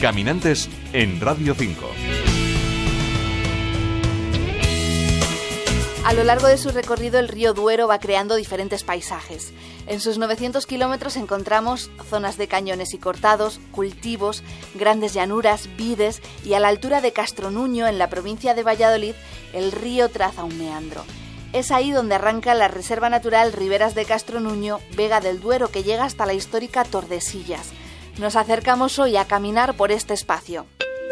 Caminantes en Radio 5. A lo largo de su recorrido, el río Duero va creando diferentes paisajes. En sus 900 kilómetros encontramos zonas de cañones y cortados, cultivos, grandes llanuras, vides y a la altura de Castronuño, en la provincia de Valladolid, el río traza un meandro. Es ahí donde arranca la Reserva Natural Riberas de Castronuño, Vega del Duero, que llega hasta la histórica Tordesillas. Nos acercamos hoy a caminar por este espacio.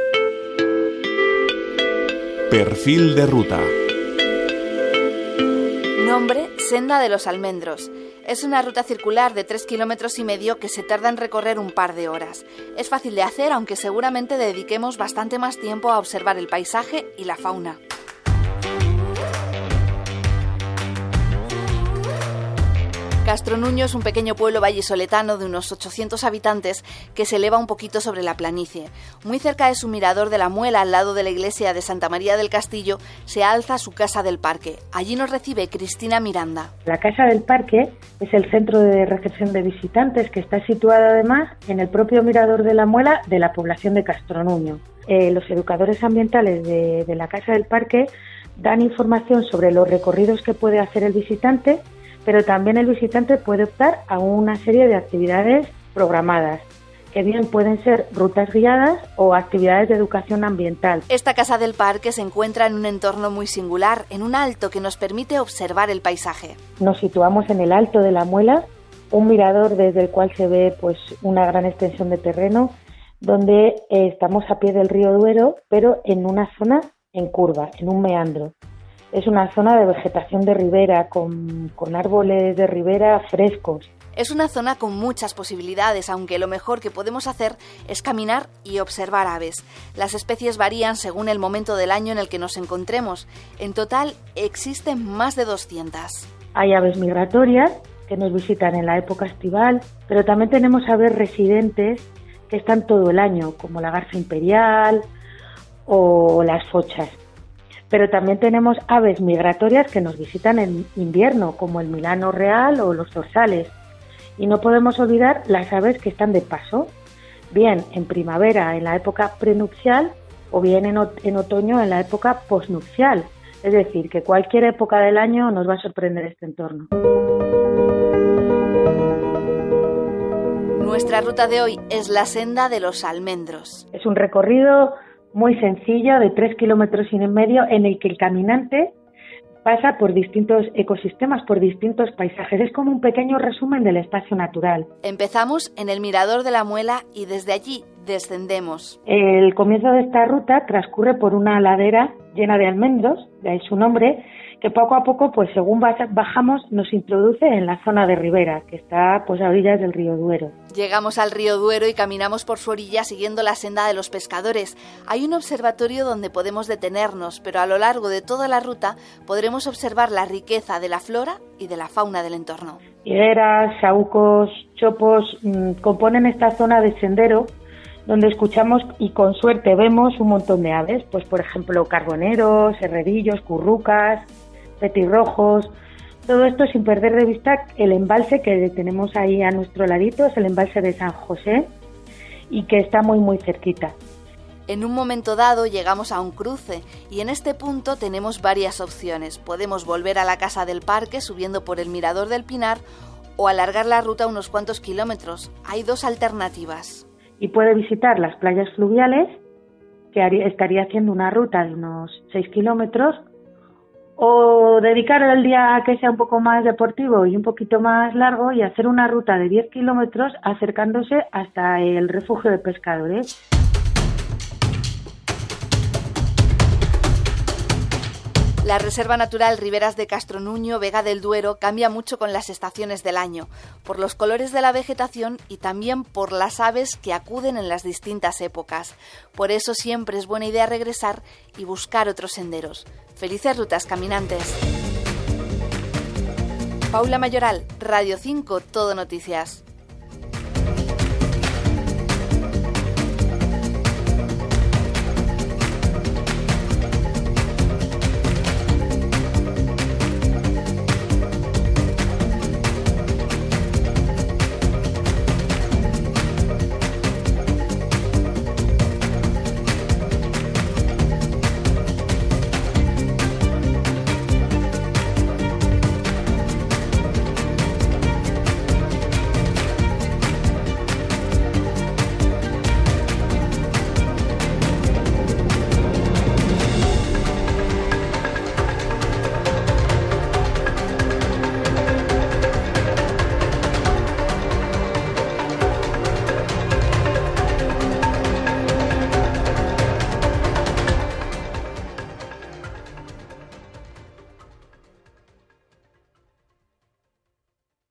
Perfil de ruta. Nombre: Senda de los Almendros. Es una ruta circular de 3,5 kilómetros que se tarda en recorrer un par de horas. Es fácil de hacer, aunque seguramente dediquemos bastante más tiempo a observar el paisaje y la fauna. Castronuño es un pequeño pueblo vallisoletano de unos 800 habitantes que se eleva un poquito sobre la planicie. Muy cerca de su mirador de la Muela, al lado de la iglesia de Santa María del Castillo, se alza su Casa del Parque. Allí nos recibe Cristina Miranda. La Casa del Parque es el centro de recepción de visitantes que está situada además en el propio mirador de la Muela de la población de Castronuño. Los educadores ambientales de la Casa del Parque dan información sobre los recorridos que puede hacer el visitante, pero también el visitante puede optar a una serie de actividades programadas, que bien pueden ser rutas guiadas o actividades de educación ambiental. Esta Casa del Parque se encuentra en un entorno muy singular, en un alto que nos permite observar el paisaje. Nos situamos en el alto de la Muela, un mirador desde el cual se ve pues una gran extensión de terreno, donde estamos a pie del río Duero, pero en una zona en curva, en un meandro. Es una zona de vegetación de ribera, con árboles de ribera frescos. Es una zona con muchas posibilidades, aunque lo mejor que podemos hacer es caminar y observar aves. Las especies varían según el momento del año en el que nos encontremos. En total existen más de 200. Hay aves migratorias que nos visitan en la época estival, pero también tenemos aves residentes que están todo el año, como la garza imperial o las fochas. Pero también tenemos aves migratorias que nos visitan en invierno, como el milano real o los zorzales. Y no podemos olvidar las aves que están de paso, bien en primavera, en la época prenupcial, o bien en otoño, en la época posnupcial. Es decir, que cualquier época del año nos va a sorprender este entorno. Nuestra ruta de hoy es la Senda de los Almendros. Es un recorrido muy sencillo de 3,5 kilómetros en el que el caminante pasa por distintos ecosistemas, por distintos paisajes. Es como un pequeño resumen del espacio natural. Empezamos en el mirador de la Muela y desde allí descendemos. El comienzo de esta ruta transcurre por una ladera llena de almendros, de ahí su nombre, que poco a poco, pues según bajamos, nos introduce en la zona de ribera, que está pues a orillas del río Duero. Llegamos al río Duero y caminamos por su orilla siguiendo la senda de los pescadores. Hay un observatorio donde podemos detenernos, pero a lo largo de toda la ruta podremos observar la riqueza de la flora y de la fauna del entorno. Higueras, saúcos, chopos componen esta zona de sendero, donde escuchamos y con suerte vemos un montón de aves, pues por ejemplo carboneros, herrerillos, currucas, petirrojos. Todo esto sin perder de vista el embalse que tenemos ahí a nuestro ladito, es el embalse de San José, y que está muy muy cerquita. En un momento dado llegamos a un cruce y en este punto tenemos varias opciones. Podemos volver a la Casa del Parque subiendo por el Mirador del Pinar o alargar la ruta unos cuantos kilómetros. Hay dos alternativas. Y puede visitar las playas fluviales, que estaría haciendo una ruta de unos 6 kilómetros, o dedicar el día a que sea un poco más deportivo y un poquito más largo y hacer una ruta de 10 kilómetros acercándose hasta el refugio de pescadores. La Reserva Natural Riberas de Castronuño, Vega del Duero, cambia mucho con las estaciones del año, por los colores de la vegetación y también por las aves que acuden en las distintas épocas. Por eso siempre es buena idea regresar y buscar otros senderos. ¡Felices rutas, caminantes! Paula Mayoral, Radio 5, Todo Noticias.